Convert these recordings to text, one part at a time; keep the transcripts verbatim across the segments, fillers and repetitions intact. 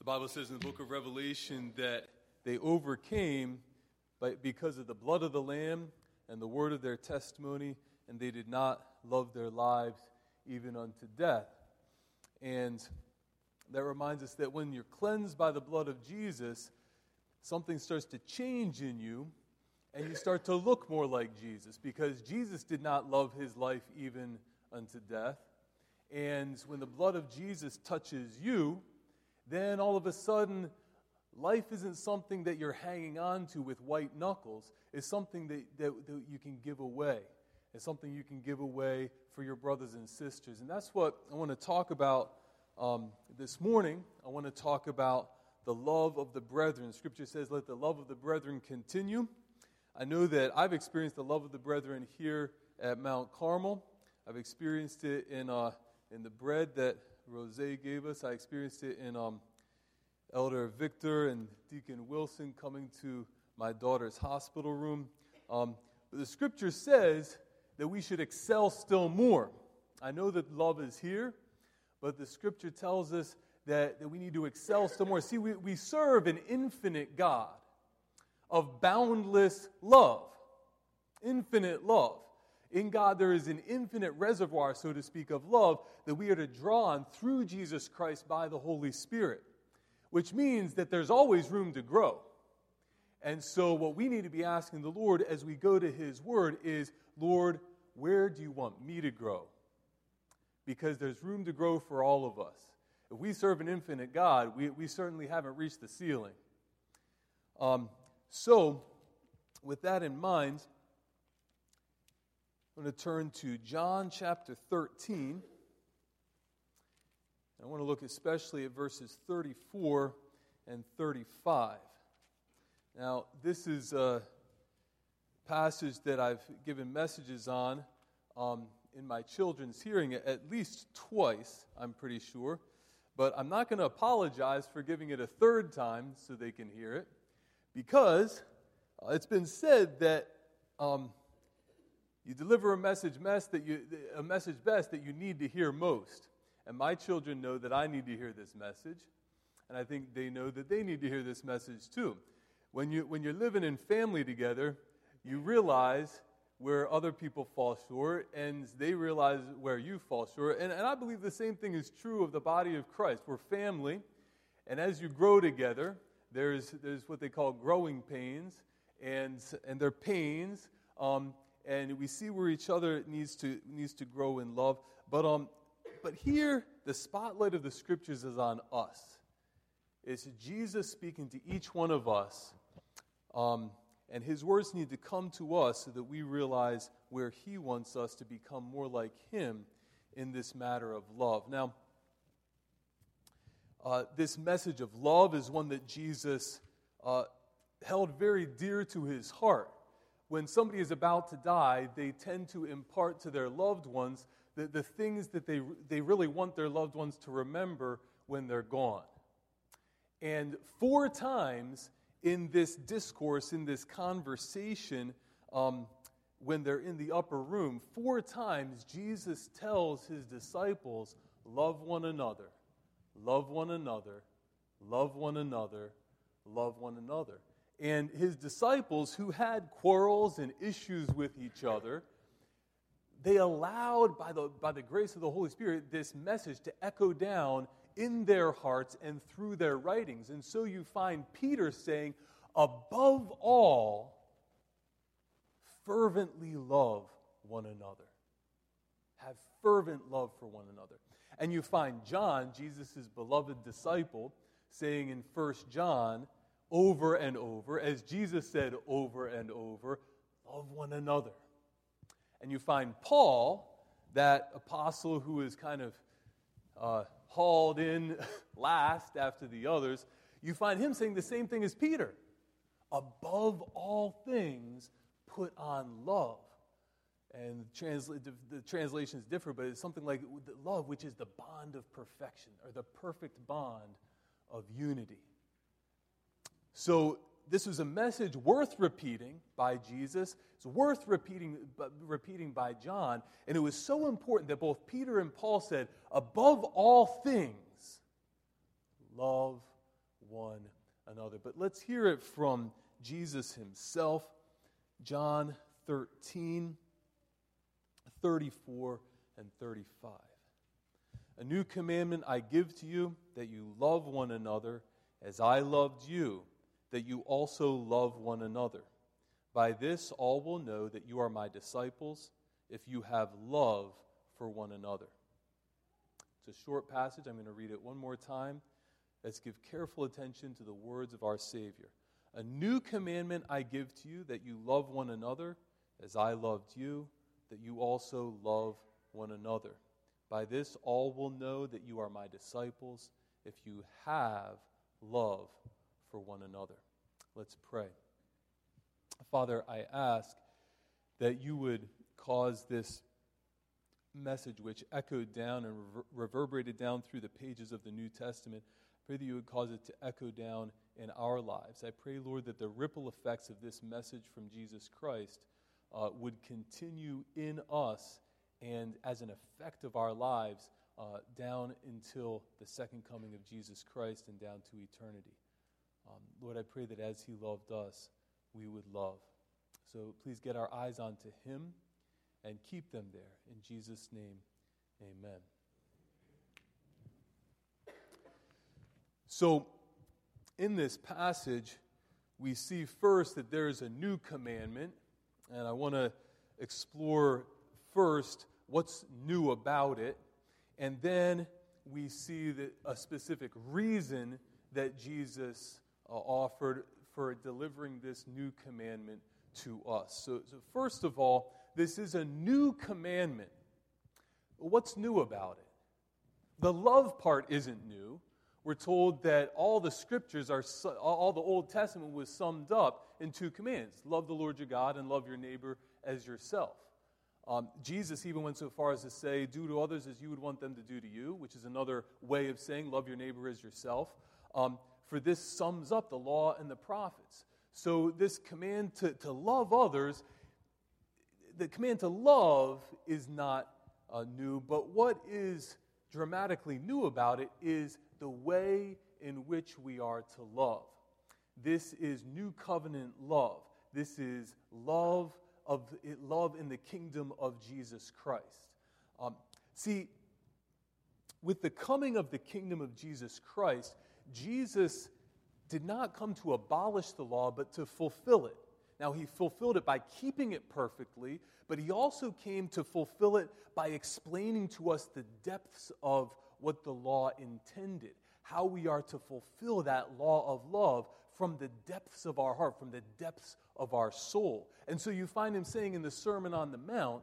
Bible says in the book of Revelation that they overcame by, because of the blood of the Lamb and the word of their testimony, and they did not love their lives even unto death. And that reminds us that when you're cleansed by the blood of Jesus, something starts to change in you, and you start to look more like Jesus, because Jesus did not love his life even unto death. And when the blood of Jesus touches you, then all of a sudden, life isn't something that you're hanging on to with white knuckles. It's something that, that, that you can give away. It's something you can give away for your brothers and sisters. And that's what I want to talk about um, this morning. I want to talk about the love of the brethren. Scripture says, let the love of the brethren continue. I know that I've experienced the love of the brethren here at Mount Carmel. I've experienced it in uh, in the bread that Rose gave us. I experienced it in um, Elder Victor and Deacon Wilson coming to my daughter's hospital room. Um, but the Scripture says that we should excel still more. I know that love is here, but the Scripture tells us that, that we need to excel still more. See, we, we serve an infinite God of boundless love. Infinite love. In God, there is an infinite reservoir, so to speak, of love that we are to draw on through Jesus Christ by the Holy Spirit, which means that there's always room to grow. And so what we need to be asking the Lord as we go to His Word is, Lord, where do you want me to grow? Because there's room to grow for all of us. If we serve an infinite God, we, we certainly haven't reached the ceiling. Um, so, with that in mind, I'm going to turn to John chapter thirteen. I want to look especially at verses thirty-four and thirty-five. Now, this is a passage that I've given messages on um, in my children's hearing at least twice, I'm pretty sure. But I'm not going to apologize for giving it a third time so they can hear it, because uh, it's been said that um, you deliver a message best that you a message best that you need to hear most. And my children know that I need to hear this message, and I think they know that they need to hear this message too. When you when you're living in family together, you realize where other people fall short, and they realize where you fall short. And, and I believe the same thing is true of the body of Christ. We're family, and as you grow together, there's there's what they call growing pains, and and they're pains. Um, And we see where each other needs to needs to grow in love. But um, but here, the spotlight of the Scriptures is on us. It's Jesus speaking to each one of us. Um, and His words need to come to us so that we realize where He wants us to become more like Him in this matter of love. Now, uh, this message of love is one that Jesus uh, held very dear to His heart. When somebody is about to die, they tend to impart to their loved ones the, the things that they, they really want their loved ones to remember when they're gone. And four times in this discourse, in this conversation, um, when they're in the upper room, four times Jesus tells His disciples, love one another, love one another, love one another, love one another. And His disciples, who had quarrels and issues with each other, they allowed, by the, by the grace of the Holy Spirit, this message to echo down in their hearts and through their writings. And so you find Peter saying, above all, fervently love one another. Have fervent love for one another. And you find John, Jesus' beloved disciple, saying in First John, over and over, as Jesus said over and over, love one another. And you find Paul, that apostle who is kind of uh, hauled in last after the others, you find him saying the same thing as Peter. Above all things, put on love. And transla- the translations differ, but it's something like love, which is the bond of perfection, or the perfect bond of unity. So this was a message worth repeating by Jesus. It's worth repeating, repeating by John. And it was so important that both Peter and Paul said, above all things, love one another. But let's hear it from Jesus himself. John thirteen, thirty-four and thirty-five. A new commandment I give to you, that you love one another as I loved you, that you also love one another. By this all will know that you are my disciples, if you have love for one another. It's a short passage. I'm going to read it one more time. Let's give careful attention to the words of our Savior. A new commandment I give to you, that you love one another as I loved you, that you also love one another. By this all will know that you are my disciples, if you have love for one another. Let's pray. Father, I ask that you would cause this message, which echoed down and rever- reverberated down through the pages of the New Testament, I pray that you would cause it to echo down in our lives. I pray, Lord, that the ripple effects of this message from Jesus Christ uh, would continue in us and as an effect of our lives uh, down until the second coming of Jesus Christ and down to eternity. Um, Lord, I pray that as he loved us, we would love. So please get our eyes onto him and keep them there. In Jesus' name, amen. So, in this passage, we see first that there is a new commandment, and I want to explore first what's new about it, and then we see that a specific reason that Jesus uh, offered for delivering this new commandment to us. So, so first of all, this is a new commandment. What's new about it? The love part isn't new. We're told that all the scriptures are, all the Old Testament was summed up in two commands. Love the Lord your God and love your neighbor as yourself. Um, Jesus even went so far as to say, do to others as you would want them to do to you, which is another way of saying love your neighbor as yourself. Um, for this sums up the law and the prophets. So this command to, to love others, the command to love is not uh, new, but what is dramatically new about it is the way in which we are to love. This is new covenant love. This is love of love in the kingdom of Jesus Christ. Um, see, with the coming of the kingdom of Jesus Christ, Jesus did not come to abolish the law, but to fulfill it. Now, he fulfilled it by keeping it perfectly, but he also came to fulfill it by explaining to us the depths of what the law intended, how we are to fulfill that law of love from the depths of our heart, from the depths of our soul. And so you find him saying in the Sermon on the Mount,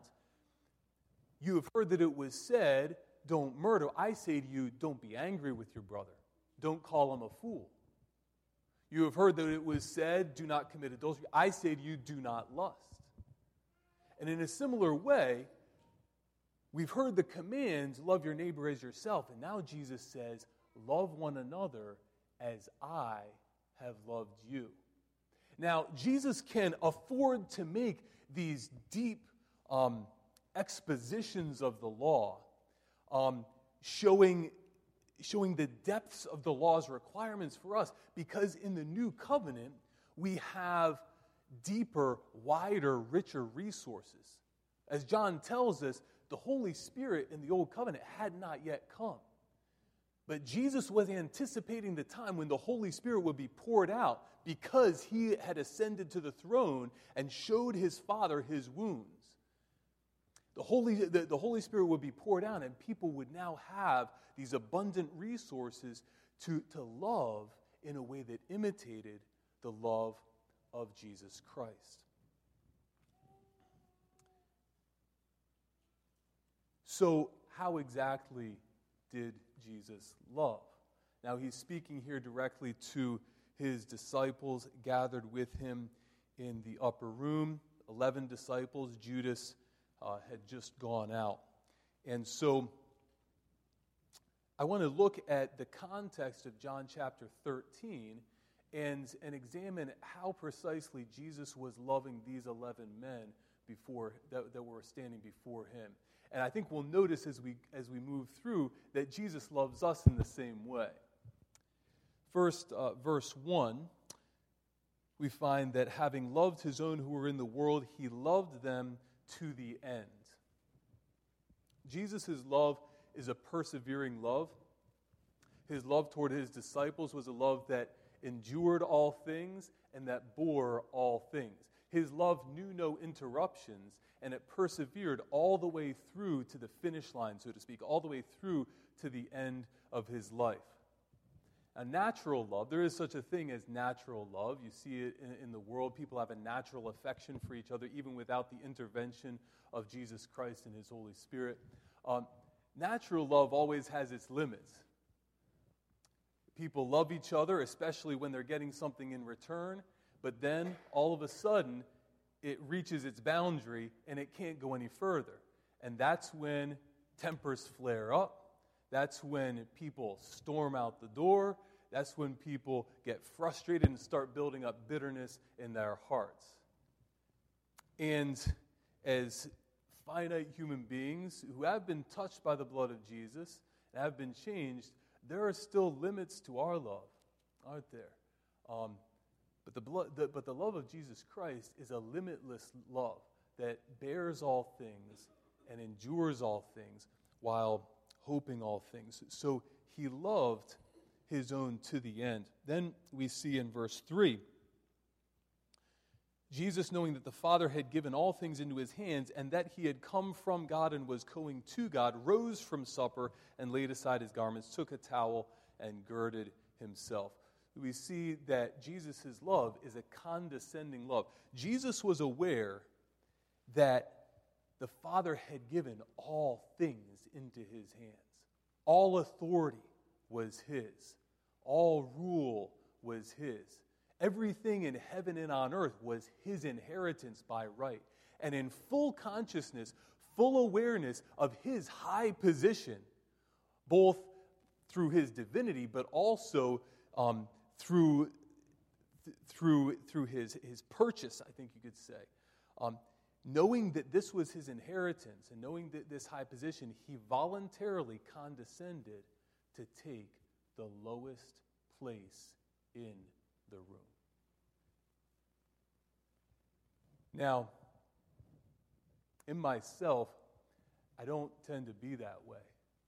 you have heard that it was said, don't murder. I say to you, don't be angry with your brother. Don't call him a fool. You have heard that it was said, do not commit adultery. I say to you, do not lust. And in a similar way, we've heard the commands, love your neighbor as yourself. And now Jesus says, love one another as I have loved you. Now, Jesus can afford to make these deep um, expositions of the law, um, showing showing the depths of the law's requirements for us, because in the new covenant, we have deeper, wider, richer resources. As John tells us, the Holy Spirit in the old covenant had not yet come. But Jesus was anticipating the time when the Holy Spirit would be poured out because he had ascended to the throne and showed his Father his wounds. The Holy, the, the Holy Spirit would be poured out, and people would now have these abundant resources to, to love in a way that imitated the love of Jesus Christ. So, how exactly did Jesus love? Now, he's speaking here directly to his disciples gathered with him in the upper room. Eleven disciples, Judas uh, had just gone out. And so, I want to look at the context of John chapter thirteen and, and examine how precisely Jesus was loving these eleven men before that, that were standing before him. And I think we'll notice as we as we move through that Jesus loves us in the same way. First, uh, verse one, we find that having loved his own who were in the world, he loved them to the end. Jesus' love is a persevering love. His love toward his disciples was a love that endured all things and that bore all things. His love knew no interruptions, and it persevered all the way through to the finish line, so to speak, all the way through to the end of his life. A natural love, there is such a thing as natural love. You see it in, in the world. People have a natural affection for each other, even without the intervention of Jesus Christ and his Holy Spirit. Um, natural love always has its limits. People love each other, especially when they're getting something in return, but then all of a sudden it reaches its boundary and it can't go any further. And that's when tempers flare up. That's when people storm out the door. That's when people get frustrated and start building up bitterness in their hearts. And as finite human beings who have been touched by the blood of Jesus and have been changed, there are still limits to our love, aren't there? Um, but the blood, the, but the love of Jesus Christ is a limitless love that bears all things and endures all things while hoping all things. So he loved his own to the end. Then we see in verse three, Jesus, knowing that the Father had given all things into his hands and that he had come from God and was going to God, rose from supper and laid aside his garments, took a towel and girded himself. We see that Jesus' love is a condescending love. Jesus was aware that the Father had given all things into his hands. All authority was his. All rule was his. Everything in heaven and on earth was his inheritance by right. And in full consciousness, full awareness of his high position, both through his divinity, but also um, through, th- through, through his, his purchase, I think you could say. Um, knowing that this was his inheritance and knowing that this high position, he voluntarily condescended to take the lowest place in the room. Now, in myself, I don't tend to be that way.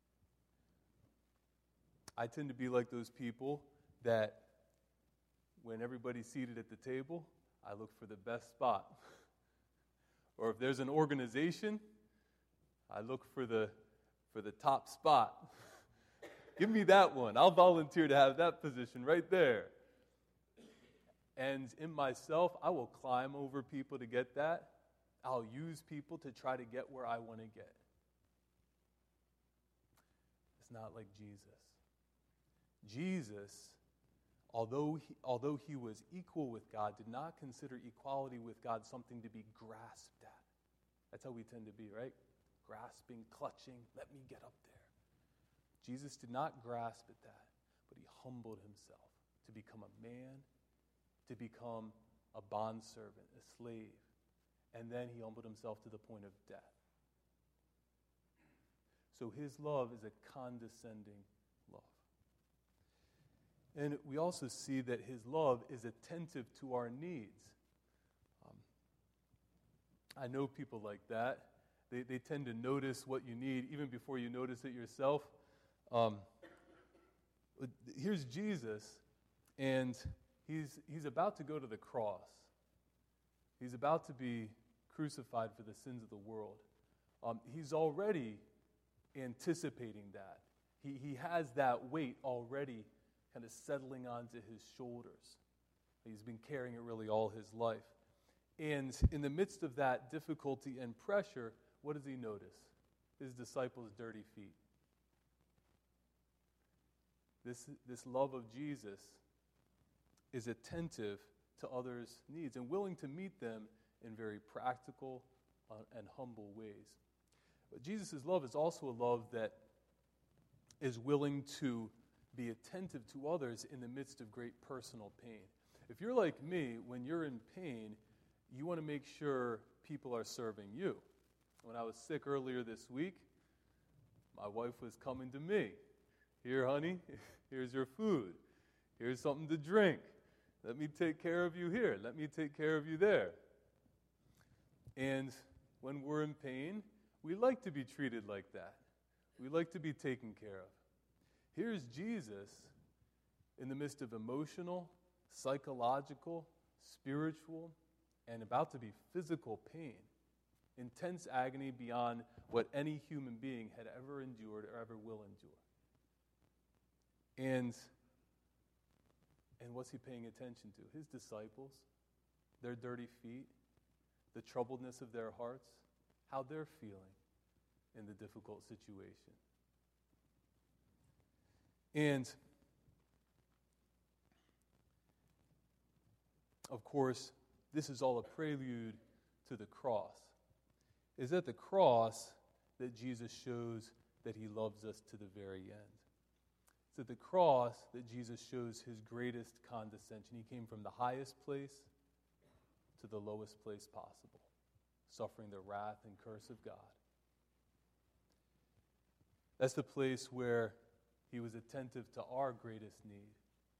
I tend to be like those people that when everybody's seated at the table, I look for the best spot. Or if there's an organization, I look for the for the top spot. Give me that one. I'll volunteer to have that position right there. And in myself, I will climb over people to get that. I'll use people to try to get where I want to get. It's not like Jesus. Jesus, although he, although he was equal with God, did not consider equality with God something to be grasped at. That's how we tend to be, right? Grasping, clutching, let me get up there. Jesus did not grasp at that, but he humbled himself to become a man, to become a bondservant, a slave. And then he humbled himself to the point of death. So his love is a condescending love. And we also see that his love is attentive to our needs. Um, I know people like that. They, they tend to notice what you need even before you notice it yourself. Um, here's Jesus, and he's he's about to go to the cross. He's about to be crucified for the sins of the world. Um, he's already anticipating that. He he has that weight already kind of settling onto his shoulders. He's been carrying it really all his life. And in the midst of that difficulty and pressure, what does he notice? His disciples' dirty feet. This, this love of Jesus is attentive to others' needs and willing to meet them in very practical uh, and humble ways. But Jesus' love is also a love that is willing to be attentive to others in the midst of great personal pain. If you're like me, when you're in pain, you want to make sure people are serving you. When I was sick earlier this week, my wife was coming to me. Here, honey, here's your food. Here's something to drink. Let me take care of you here. Let me take care of you there. And when we're in pain, we like to be treated like that. We like to be taken care of. Here's Jesus in the midst of emotional, psychological, spiritual, and about to be physical pain. Intense agony beyond what any human being had ever endured or ever will endure. And, and what's he paying attention to? His disciples, their dirty feet, the troubledness of their hearts, how they're feeling in the difficult situation. And, of course, this is all a prelude to the cross. It's at the cross that Jesus shows that he loves us to the very end. It's at the cross that Jesus shows his greatest condescension. He came from the highest place to the lowest place possible, suffering the wrath and curse of God. That's the place where he was attentive to our greatest need,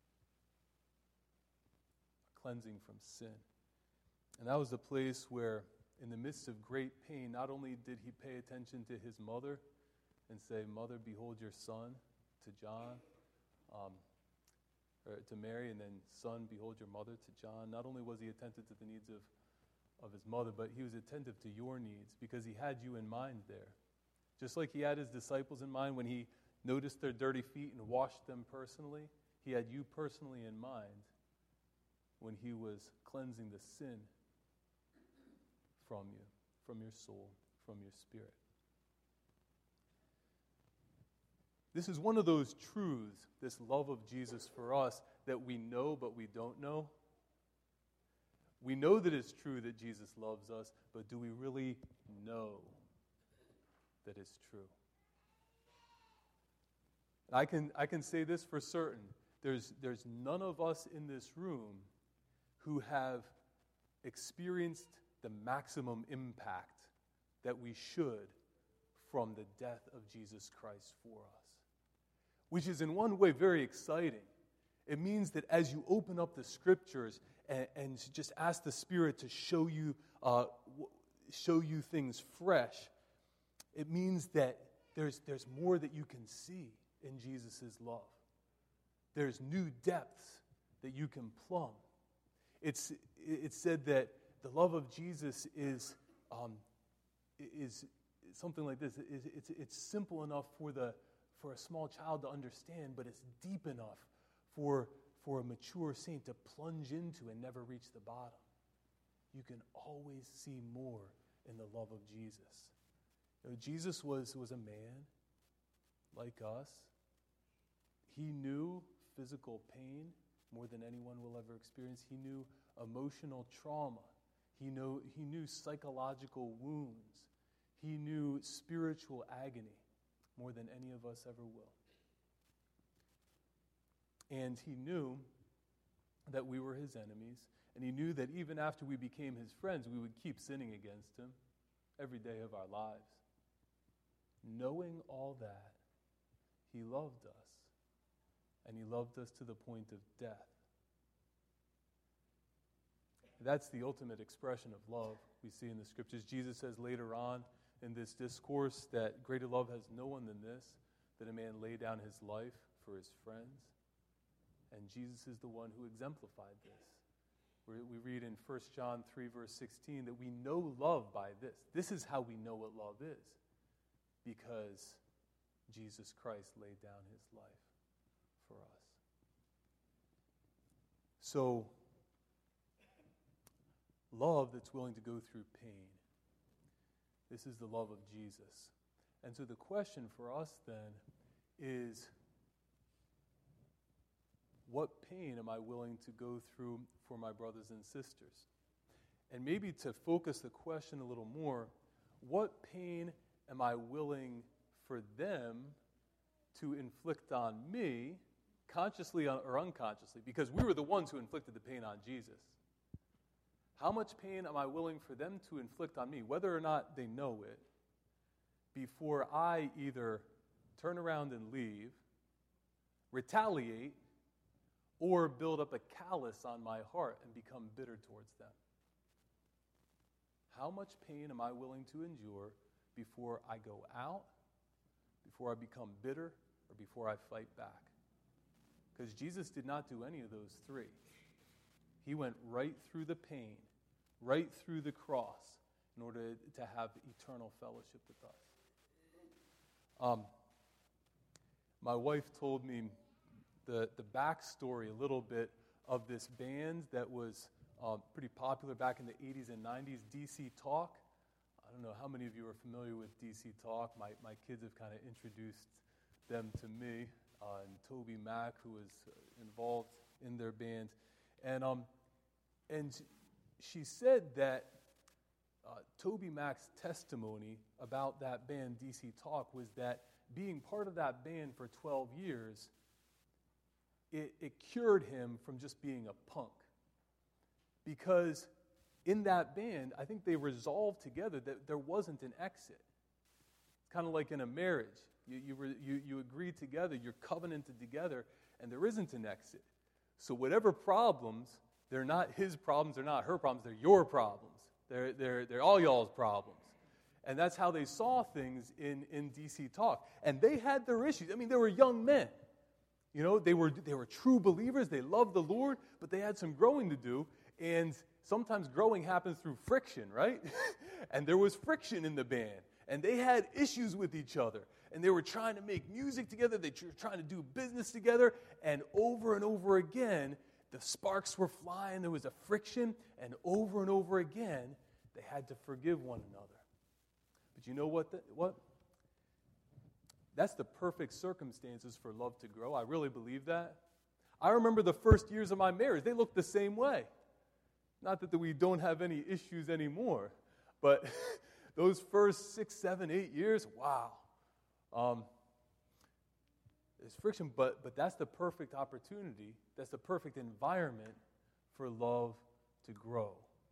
cleansing from sin. And that was the place where, in the midst of great pain, not only did he pay attention to his mother and say, "Mother, behold your son," to John, um, or to Mary, and then, "Son, behold your mother," to John. Not only was he attentive to the needs of, of his mother, but he was attentive to your needs because he had you in mind there. Just like he had his disciples in mind when he noticed their dirty feet and washed them personally, he had you personally in mind when he was cleansing the sin from you, from your soul, from your spirit. This is one of those truths, this love of Jesus for us, that we know but we don't know. We know that it's true that Jesus loves us, but do we really know that it's true? I can, I can say this for certain. There's, there's none of us in this room who have experienced the maximum impact that we should from the death of Jesus Christ for us. Which is in one way very exciting. It means that as you open up the scriptures and, and just ask the Spirit to show you, uh, show you things fresh, it means that there's, there's more that you can see in Jesus' love. There's new depths that you can plumb. It's, it's said that the love of Jesus is, um, is something like this. It's, it's, it's simple enough for, the, for a small child to understand, but it's deep enough for, for a mature saint to plunge into and never reach the bottom. You can always see more in the love of Jesus. You know, Jesus was, was a man like us. He knew physical pain more than anyone will ever experience. He knew emotional trauma. He knew, he knew psychological wounds. He knew spiritual agony more than any of us ever will. And he knew that we were his enemies, and he knew that even after we became his friends, we would keep sinning against him every day of our lives. Knowing all that, he loved us. And he loved us to the point of death. That's the ultimate expression of love we see in the scriptures. Jesus says later on in this discourse that greater love has no one than this, that a man lay down his life for his friends. And Jesus is the one who exemplified this. We read in First John three, verse sixteen, that we know love by this. This is how we know what love is. Because Jesus Christ laid down his life for us. So, love that's willing to go through pain. This is the love of Jesus. And so the question for us then is, what pain am I willing to go through for my brothers and sisters? And maybe to focus the question a little more, what pain am I willing for them to inflict on me, consciously or unconsciously? Because we were the ones who inflicted the pain on Jesus. How much pain am I willing for them to inflict on me, whether or not they know it, before I either turn around and leave, retaliate, or build up a callous on my heart and become bitter towards them? How much pain am I willing to endure before I go out, before I become bitter, or before I fight back? Because Jesus did not do any of those three. He went right through the pain, right through the cross, in order to have eternal fellowship with us. Um, my wife told me the, the backstory a little bit of this band that was um, pretty popular back in the eighties and nineties, D C Talk. I don't know how many of you are familiar with D C Talk. My, my kids have kind of introduced them to me, uh, and Toby Mack, who was involved in their band. And um, and she said that uh, Toby Mack's testimony about that band, D C Talk, was that being part of that band for twelve years, it, it cured him from just being a punk. Because in that band, I think they resolved together that there wasn't an exit. It's kind of like in a marriage. You, you, re, you, you agree together, you're covenanted together, and there isn't an exit. So whatever problems, they're not his problems, they're not her problems, they're your problems. They're, they're, they're all y'all's problems. And that's how they saw things in, in D C Talk. And they had their issues. I mean, they were young men. You know, they were, they were true believers, they loved the Lord, but they had some growing to do. And sometimes growing happens through friction, right? And there was friction in the band. And they had issues with each other. And they were trying to make music together. They were trying to do business together. And over and over again, the sparks were flying. There was a friction. And over and over again, they had to forgive one another. But you know what? The, what? That's the perfect circumstances for love to grow. I really believe that. I remember the first years of my marriage. They looked the same way. Not that we don't have any issues anymore, but those first six, seven, eight years, wow. Um, there's friction, but, but that's the perfect opportunity. That's the perfect environment for love to grow.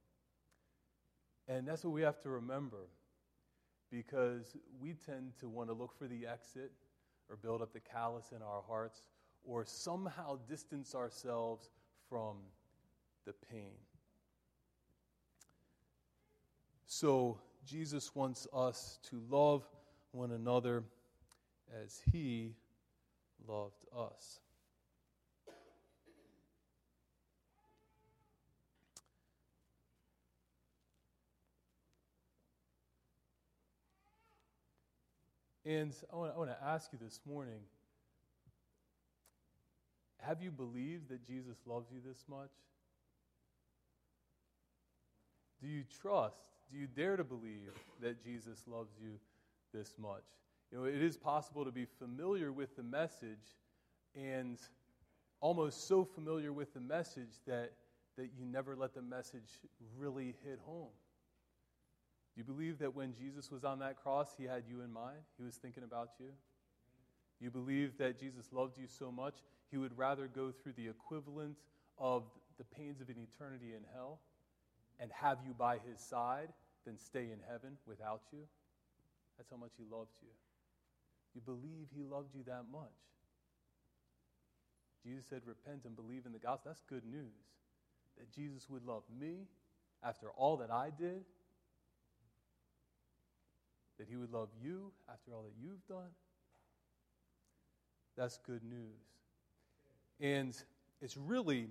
And that's what we have to remember, because we tend to want to look for the exit or build up the callous in our hearts or somehow distance ourselves from the pain. So Jesus wants us to love one another as he loved us. And I want, I want to ask you this morning, have you believed that Jesus loves you this much? Do you trust? Do you dare to believe that Jesus loves you this much? You know, it is possible to be familiar with the message and almost so familiar with the message that, that you never let the message really hit home. Do you believe that when Jesus was on that cross, he had you in mind? He was thinking about you? You believe that Jesus loved you so much, he would rather go through the equivalent of the pains of an eternity in hell and have you by his side than stay in heaven without you? That's how much he loved you. You believe he loved you that much. Jesus said, repent and believe in the gospel. That's good news. That Jesus would love me after all that I did. That he would love you after all that you've done. That's good news. And it's really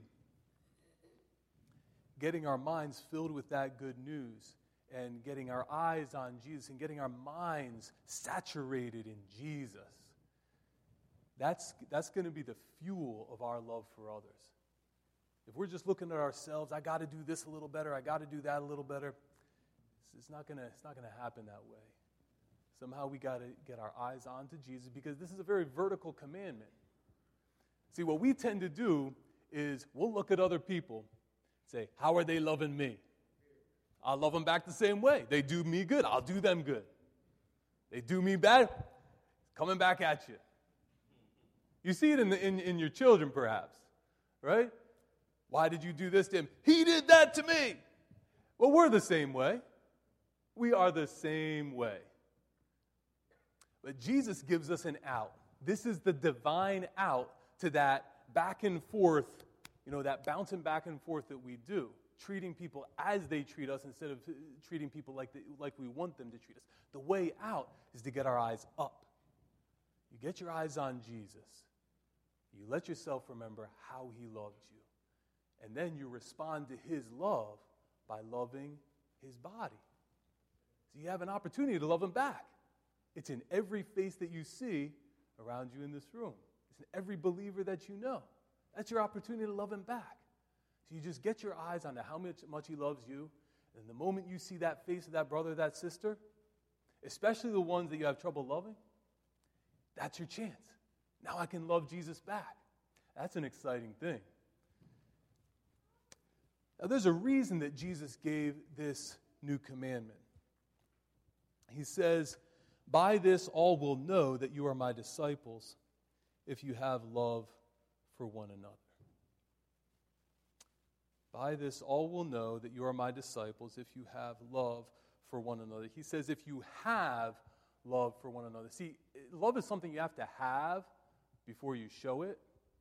getting our minds filled with that good news and getting our eyes on Jesus and getting our minds saturated in Jesus. That's, that's going to be the fuel of our love for others. If we're just looking at ourselves, I got to do this a little better, I got to do that a little better, it's not going to it's not going to happen that way. Somehow we got to get our eyes onto Jesus, because this is a very vertical commandment. See, what we tend to do is we'll look at other people and say, how are they loving me? I'll love them back the same way. They do me good, I'll do them good. They do me bad, coming back at you. You see it in, the, in, in your children, perhaps, right? Why did you do this to him? He did that to me. Well, we're the same way. We are the same way. But Jesus gives us an out. This is the divine out to that back and forth You know, that bouncing back and forth that we do, treating people as they treat us instead of treating people like, they, like we want them to treat us. The way out is to get our eyes up. You get your eyes on Jesus. You let yourself remember how he loved you. And then you respond to his love by loving his body. So you have an opportunity to love him back. It's in every face that you see around you in this room. It's in every believer that you know. That's your opportunity to love him back. So you just get your eyes on how much, much he loves you. And the moment you see that face of that brother or that sister, especially the ones that you have trouble loving, that's your chance. Now I can love Jesus back. That's an exciting thing. Now there's a reason that Jesus gave this new commandment. He says, "By this all will know that you are my disciples, if you have love for one another." By this all will know that you are my disciples, if you have love for one another. He says, if you have love for one another. See, love is something you have to have before you show it.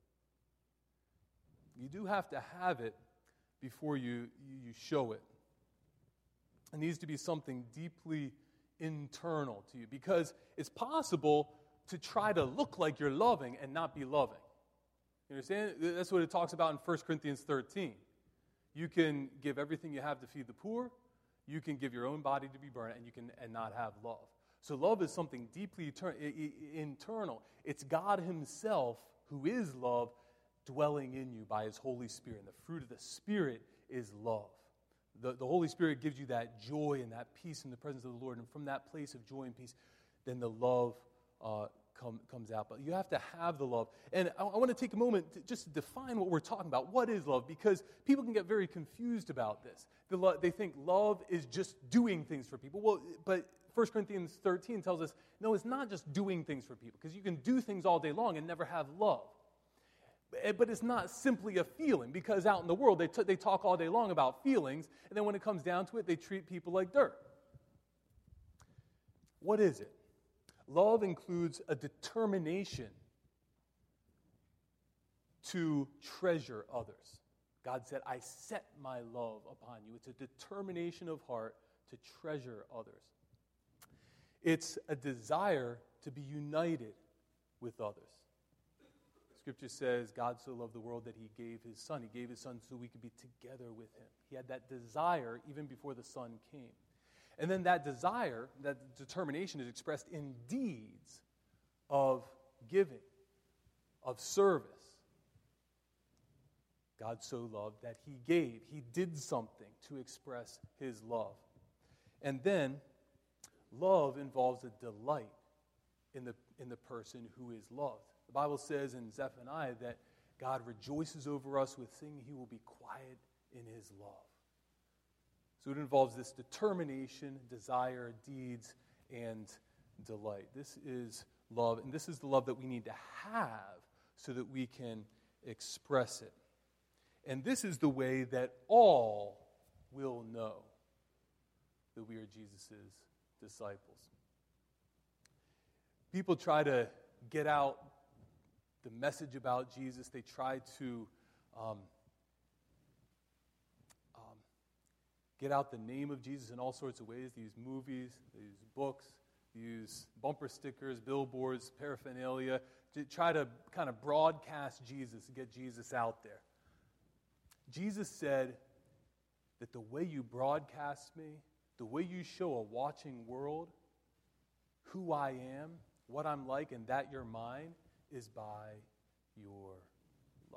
You do have to have it before you, you show it. It needs to be something deeply internal to you, because it's possible to try to look like you're loving and not be loving. You understand? That's what it talks about in First Corinthians thirteen. You can give everything you have to feed the poor. You can give your own body to be burned, and you can and not have love. So love is something deeply etern- internal. It's God himself, who is love, dwelling in you by his Holy Spirit. And the fruit of the Spirit is love. The, the Holy Spirit gives you that joy and that peace in the presence of the Lord. And from that place of joy and peace, then the love uh, come, comes out. But you have to have the love. And I, I want to take a moment to just define what we're talking about. What is love? Because people can get very confused about this. The lo- they think love is just doing things for people. Well, but First Corinthians thirteen tells us, no, it's not just doing things for people. Because you can do things all day long and never have love. But it's not simply a feeling, because out in the world, they, t- they talk all day long about feelings, and then when it comes down to it, they treat people like dirt. What is it? Love includes a determination to treasure others. God said, I set my love upon you. It's a determination of heart to treasure others. It's a desire to be united with others. Scripture says God so loved the world that he gave his son. He gave his son so we could be together with him. He had that desire even before the son came. And then that desire, that determination is expressed in deeds of giving, of service. God so loved that he gave. He did something to express his love. And then love involves a delight in the, in the person who is loved. The Bible says in Zephaniah that God rejoices over us with singing. He will be quiet in his love. So it involves this determination, desire, deeds, and delight. This is love, and this is the love that we need to have so that we can express it. And this is the way that all will know that we are Jesus' disciples. People try to get out the message about Jesus. They try to um, um, get out the name of Jesus in all sorts of ways. They use movies, they use books, they use bumper stickers, billboards, paraphernalia, to try to kind of broadcast Jesus, get Jesus out there. Jesus said that the way you broadcast me, the way you show a watching world who I am, what I'm like, and that you're mine, is by your love.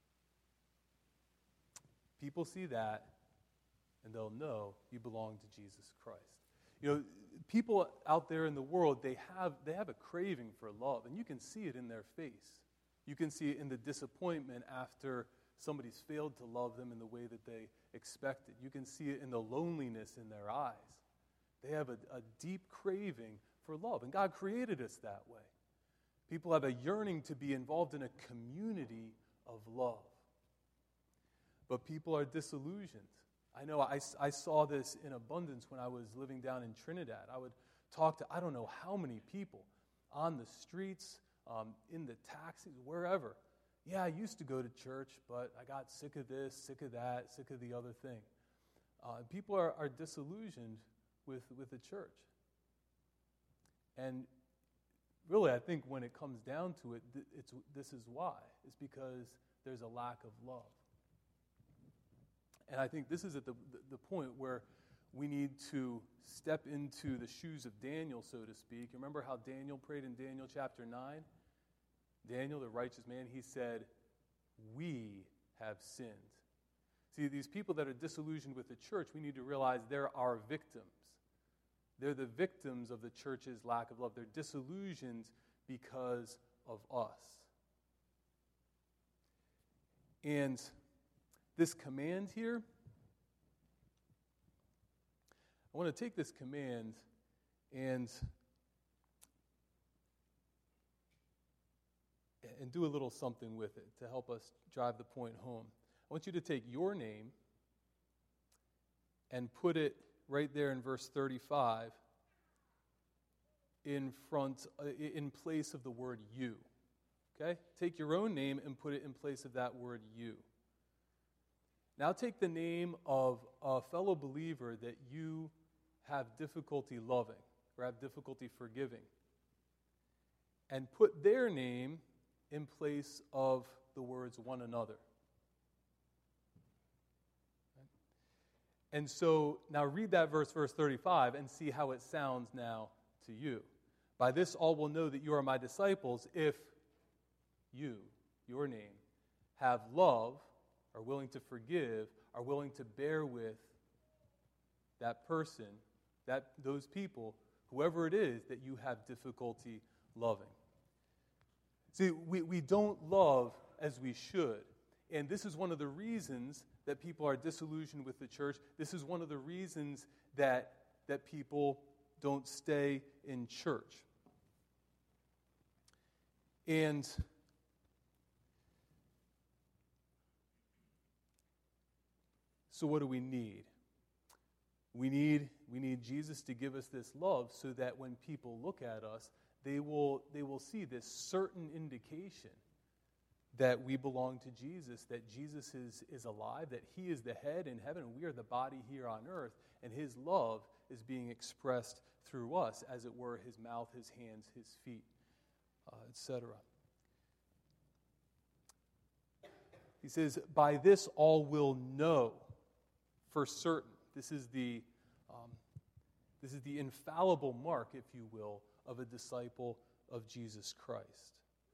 People see that, and they'll know you belong to Jesus Christ. You know, people out there in the world, they have they have a craving for love, and you can see it in their face. You can see it in the disappointment after somebody's failed to love them in the way that they expected. You can see it in the loneliness in their eyes. They have a, a deep craving for love, and God created us that way. People have a yearning to be involved in a community of love. But people are disillusioned. I know I, I saw this in abundance when I was living down in Trinidad. I would talk to I don't know how many people on the streets, um, in the taxis, wherever. Yeah, I used to go to church, but I got sick of this, sick of that, sick of the other thing. Uh, people are, are disillusioned with, with the church. And really, I think when it comes down to it, th- it's, this is why. It's because there's a lack of love. And I think this is at the, the, the point where we need to step into the shoes of Daniel, so to speak. Remember how Daniel prayed in Daniel chapter nine? Daniel, the righteous man, he said, "We have sinned." See, these people that are disillusioned with the church, we need to realize they're our victims. They're the victims of the church's lack of love. They're disillusioned because of us. And this command here, I want to take this command and, and do a little something with it to help us drive the point home. I want you to take your name and put it right there in verse thirty-five in front, uh, in place of the word you. Okay? Take your own name and put it in place of that word you. Now take the name of a fellow believer that you have difficulty loving or have difficulty forgiving, and put their name in place of the words one another. And so now read that verse, verse thirty-five, and see how it sounds now to you. By this all will know that you are my disciples if you, your name, have love, are willing to forgive, are willing to bear with that person, that those people, whoever it is that you have difficulty loving. See, we, we don't love as we should. And this is one of the reasons that people are disillusioned with the church. This is one of the reasons that, that people don't stay in church. And so what do we need? We need, we need Jesus to give us this love so that when people look at us, they will, they will see this certain indication that we belong to Jesus, that Jesus is, is alive, that he is the head in heaven, and we are the body here on earth, and his love is being expressed through us, as it were, his mouth, his hands, his feet, uh, et cetera. He says, by this all will know for certain. This is the, um, this is the infallible mark, if you will, of a disciple of Jesus Christ.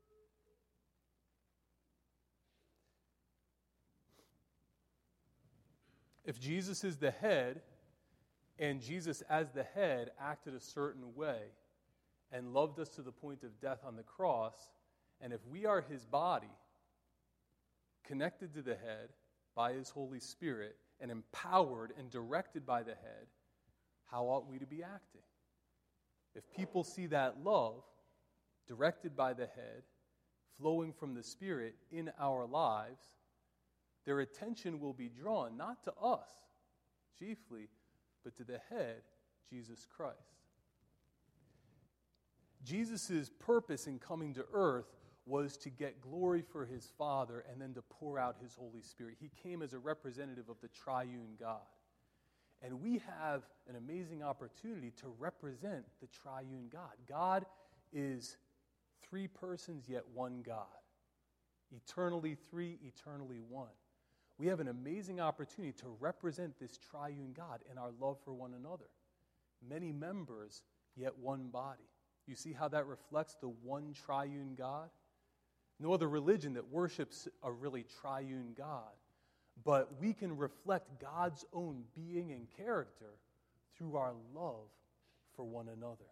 If Jesus is the head, and Jesus as the head acted a certain way and loved us to the point of death on the cross, and if we are his body, connected to the head by his Holy Spirit, and empowered and directed by the head, how ought we to be acting? If people see that love, directed by the head, flowing from the Spirit in our lives, their attention will be drawn not to us, chiefly, but to the head, Jesus Christ. Jesus' purpose in coming to earth was to get glory for his Father and then to pour out his Holy Spirit. He came as a representative of the triune God. And we have an amazing opportunity to represent the triune God. God is three persons, yet one God. Eternally three, eternally one. We have an amazing opportunity to represent this triune God in our love for one another. Many members, yet one body. You see how that reflects the one triune God? No other religion that worships a really triune God. But we can reflect God's own being and character through our love for one another.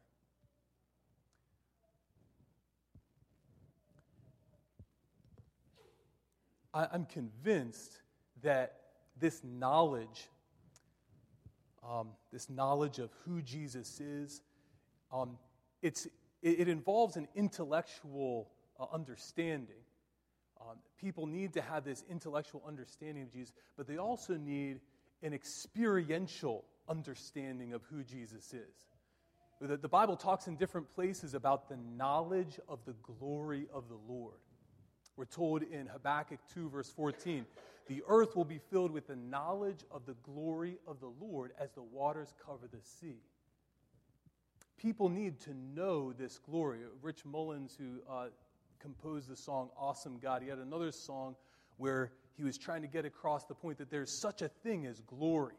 I, I'm convinced that this knowledge, um, this knowledge of who Jesus is, um, it's, it, it involves an intellectual uh, understanding. Um, people need to have this intellectual understanding of Jesus, but they also need an experiential understanding of who Jesus is. The, the Bible talks in different places about the knowledge of the glory of the Lord. We're told in Habakkuk two, verse fourteen, the earth will be filled with the knowledge of the glory of the Lord as the waters cover the sea. People need to know this glory. Rich Mullins, who uh, composed the song Awesome God, he had another song where he was trying to get across the point that there's such a thing as glory.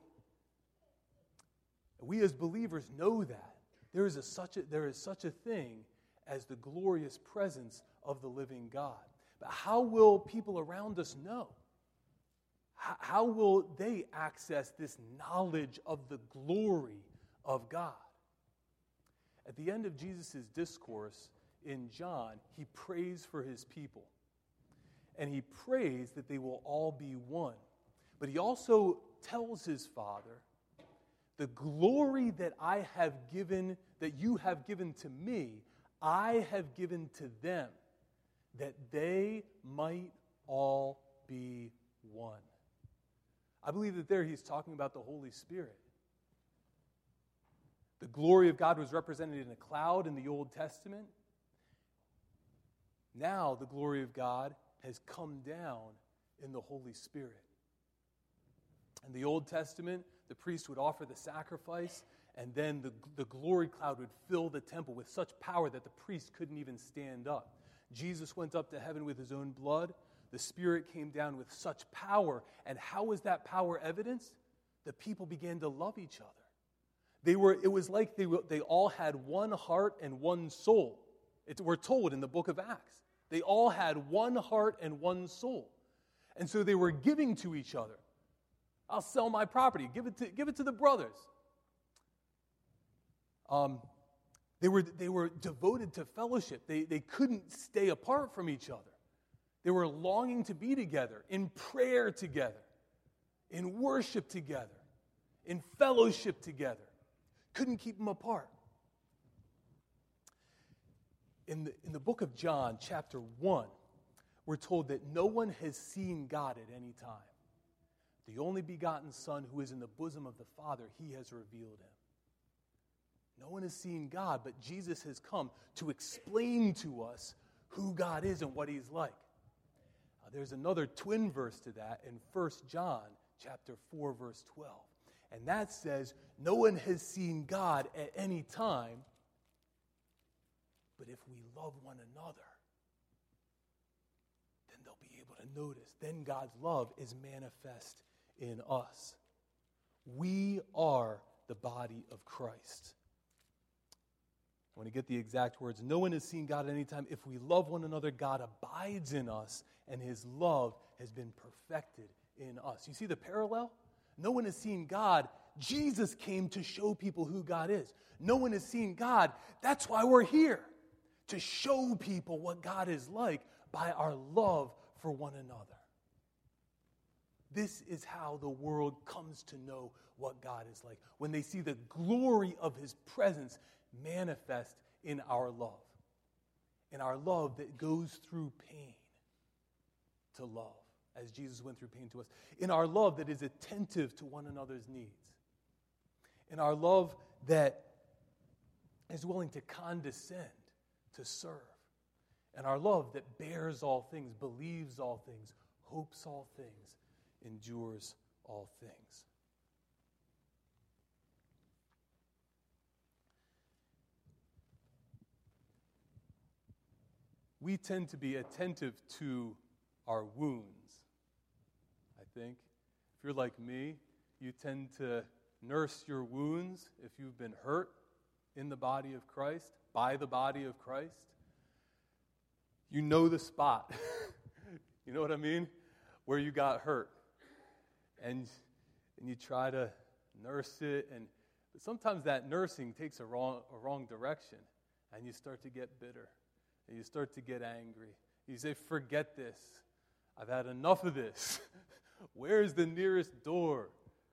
We as believers know that. There is, a, such a, there is such a thing as the glorious presence of the living God. But how will people around us know? How, how will they access this knowledge of the glory of God? At the end of Jesus' discourse in John, he prays for his people. And he prays that they will all be one. But he also tells his Father, the glory that I have given, that you have given to me, I have given to them, that they might all be one. I believe that there he's talking about the Holy Spirit. The glory of God was represented in a cloud in the Old Testament. Now the glory of God has come down in the Holy Spirit. In the Old Testament, the priest would offer the sacrifice, and then the, the glory cloud would fill the temple with such power that the priest couldn't even stand up. Jesus went up to heaven with his own blood. The Spirit came down with such power. And how was that power evidenced? The people began to love each other. They were, it was like they, were, they all had one heart and one soul. It, we're told in the book of Acts. They all had one heart and one soul. And so they were giving to each other. I'll sell my property. Give it to, give it to the brothers. Um, they were, they were devoted to fellowship. They, they couldn't stay apart from each other. They were longing to be together, in prayer together, in worship together, in fellowship together. Couldn't keep them apart. In the, in the book of John, chapter one, we're told that no one has seen God at any time. The only begotten Son who is in the bosom of the Father, he has revealed him. No one has seen God, but Jesus has come to explain to us who God is and what he's like. Uh, there's another twin verse to that in First John chapter four, verse twelve. And that says, no one has seen God at any time, but if we love one another, then they'll be able to notice. Then God's love is manifest in us. We are the body of Christ. I want to get the exact words. No one has seen God at any time. If we love one another, God abides in us, and his love has been perfected in us. You see the parallel? No one has seen God. Jesus came to show people who God is. No one has seen God. That's why we're here, to show people what God is like by our love for one another. This is how the world comes to know what God is like, when they see the glory of his presence manifest in our love, in our love that goes through pain to love, as Jesus went through pain to us, in our love that is attentive to one another's needs, in our love that is willing to condescend, to serve, and our love that bears all things, believes all things, hopes all things, endures all things. We tend to be attentive to our wounds, I think. If you're like me, you tend to nurse your wounds if you've been hurt in the body of Christ, by the body of Christ. You know the spot. You know what I mean? Where you got hurt. And, and you try to nurse it. And but sometimes that nursing takes a wrong, a wrong direction. And you start to get bitter. And you start to get angry. You say, forget this. I've had enough of this. Where's the nearest door?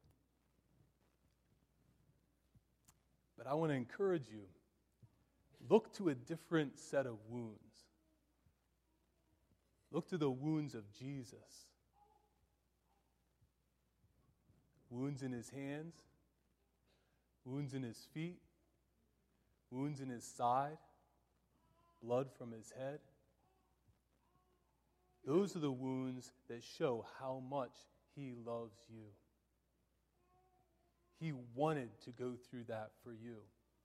But I want to encourage you, look to a different set of wounds. Look to the wounds of Jesus. Wounds in his hands, wounds in his feet, wounds in his side, blood from his head. Those are the wounds that show how much he loves you. He wanted to go through that for you.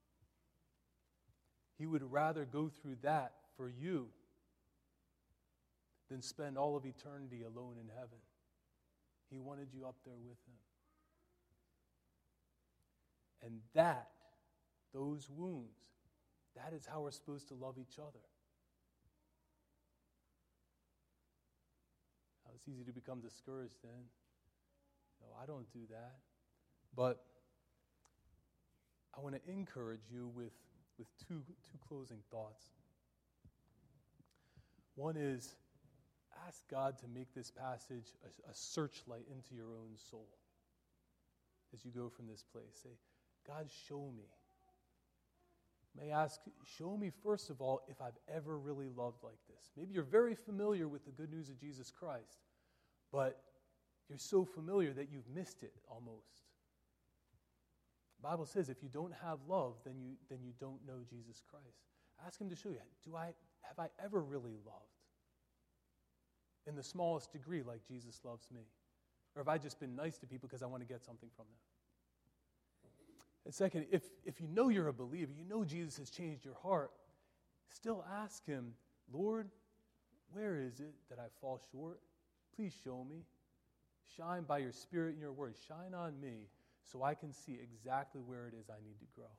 He would rather go through that for you than spend all of eternity alone in heaven. He wanted you up there with him. And that, those wounds, that is how we're supposed to love each other. Now, it's easy to become discouraged then. No, I don't do that. But I want to encourage you with, with two, two closing thoughts. One is, ask God to make this passage a, a searchlight into your own soul as you go from this place. Say, God, show me. May I ask, show me first of all if I've ever really loved like this. Maybe you're very familiar with the good news of Jesus Christ, but you're so familiar that you've missed it almost. The Bible says if you don't have love, then you then you don't know Jesus Christ. Ask him to show you. Do I have I ever really loved in the smallest degree like Jesus loves me? Or have I just been nice to people because I want to get something from them? And second, if, if you know you're a believer, you know Jesus has changed your heart, still ask him, Lord, where is it that I fall short? Please show me. Shine by your Spirit and your word. Shine on me so I can see exactly where it is I need to grow.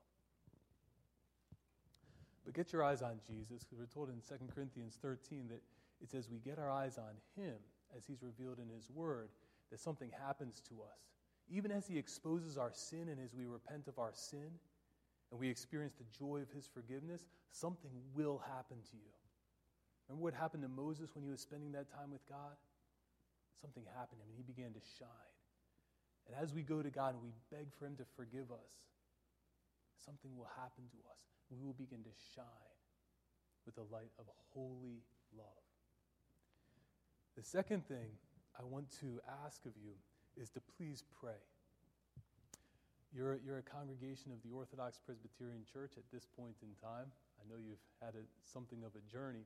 But get your eyes on Jesus, because we're told in Second Corinthians thirteen that it says we get our eyes on him as he's revealed in his word, that something happens to us. Even as he exposes our sin and as we repent of our sin and we experience the joy of his forgiveness, something will happen to you. Remember what happened to Moses when he was spending that time with God? Something happened to him and he began to shine. And as we go to God and we beg for him to forgive us, something will happen to us. We will begin to shine with the light of holy love. The second thing I want to ask of you is to please pray. You're, you're a congregation of the Orthodox Presbyterian Church at this point in time. I know you've had a, something of a journey.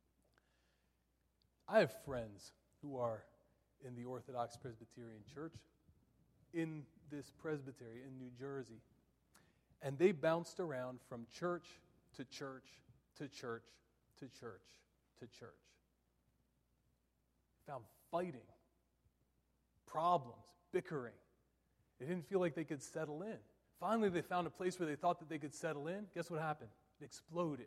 I have friends who are in the Orthodox Presbyterian Church in this presbytery in New Jersey. And they bounced around from church to church to church to church to church. Found fighting, problems, bickering. They didn't feel like they could settle in. Finally, they found a place where they thought that they could settle in. Guess what happened? It exploded.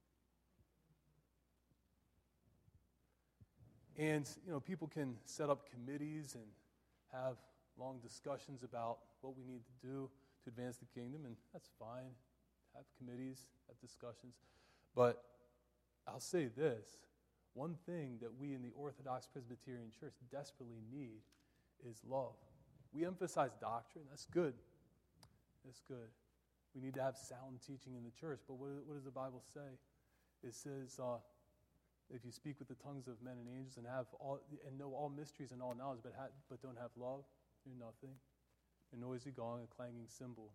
And, you know, people can set up committees and have long discussions about what we need to do to advance the kingdom, and that's fine. Have committees, have discussions. But I'll say this. One thing that we in the Orthodox Presbyterian Church desperately need is love. We emphasize doctrine. That's good. That's good. We need to have sound teaching in the church. But what, what does the Bible say? It says, uh, if you speak with the tongues of men and angels and have all and know all mysteries and all knowledge, but ha- but don't have love, you're nothing. A noisy gong, a clanging cymbal.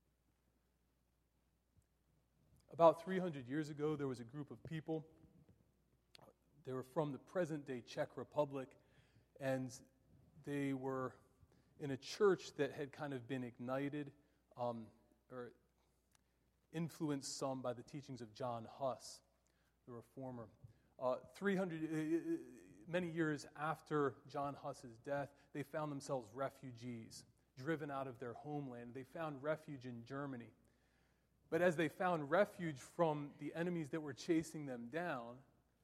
About three hundred years ago, there was a group of people. They were from the present-day Czech Republic, and they were in a church that had kind of been ignited um, or influenced some by the teachings of John Huss, the reformer. Uh, three hundred, uh, many years after John Huss's death, they found themselves refugees, driven out of their homeland. They found refuge in Germany. But as they found refuge from the enemies that were chasing them down,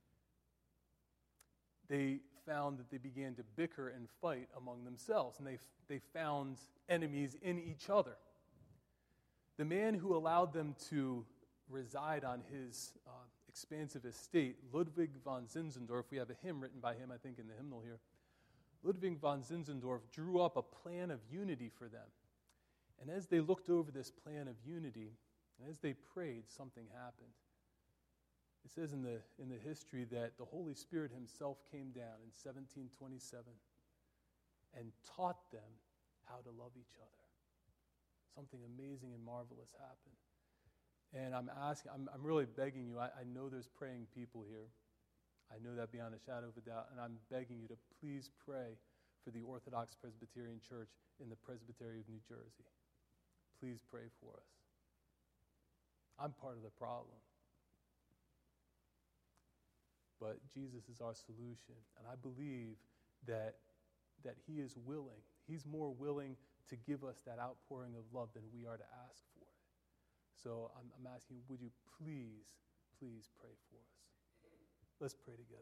they found that they began to bicker and fight among themselves, and they, they found enemies in each other. The man who allowed them to reside on his uh, expansive estate, Ludwig von Zinzendorf, we have a hymn written by him, I think, in the hymnal here. Ludwig von Zinzendorf drew up a plan of unity for them. And as they looked over this plan of unity, and as they prayed, something happened. It says in the in the history that the Holy Spirit himself came down in seventeen twenty-seven and taught them how to love each other. Something amazing and marvelous happened. And I'm asking, I'm, I'm really begging you, I, I know there's praying people here. I know that beyond a shadow of a doubt, and I'm begging you to please pray for the Orthodox Presbyterian Church in the Presbytery of New Jersey. Please pray for us. I'm part of the problem. But Jesus is our solution, and I believe that, that he is willing. He's more willing to give us that outpouring of love than we are to ask for it. So I'm, I'm asking, would you please, please pray for us? Let's pray together.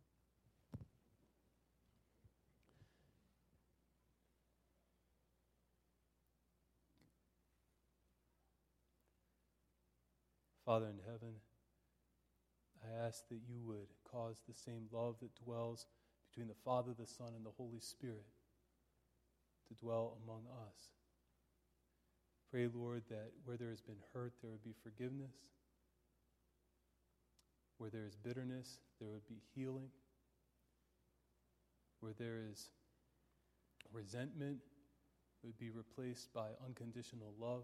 Father in heaven, I ask that you would cause the same love that dwells between the Father, the Son, and the Holy Spirit to dwell among us. Pray, Lord, that where there has been hurt, there would be forgiveness. Where there is bitterness, there would be healing. Where there is resentment, it would be replaced by unconditional love.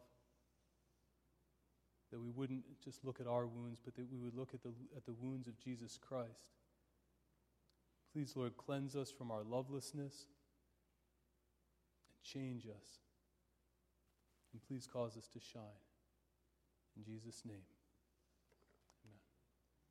That we wouldn't just look at our wounds, but that we would look at the, at the wounds of Jesus Christ. Please, Lord, cleanse us from our lovelessness and change us. And please cause us to shine. In Jesus' name.